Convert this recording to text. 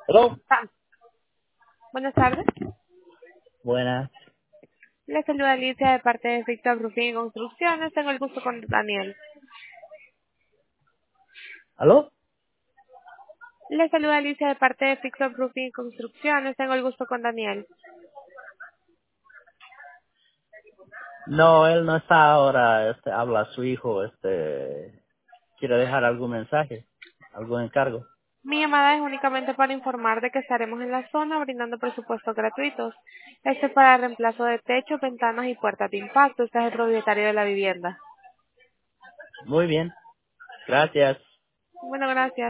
Hello. Ah, buenas tardes. Buenas. Le saluda Alicia de parte de Victor Roofing y Construcciones. Tengo el gusto con Daniel. ¿Aló? Le saluda Alicia de parte de Victor Roofing y Construcciones. Tengo el gusto con Daniel. No, él no está ahora. Habla su hijo. ¿Quiere dejar algún mensaje? ¿Algún encargo? Mi llamada es únicamente para informar de que estaremos en la zona brindando presupuestos gratuitos. Este es para reemplazo de techos, ventanas y puertas de impacto. Usted es el propietario de la vivienda. Muy bien. Gracias. Bueno, gracias.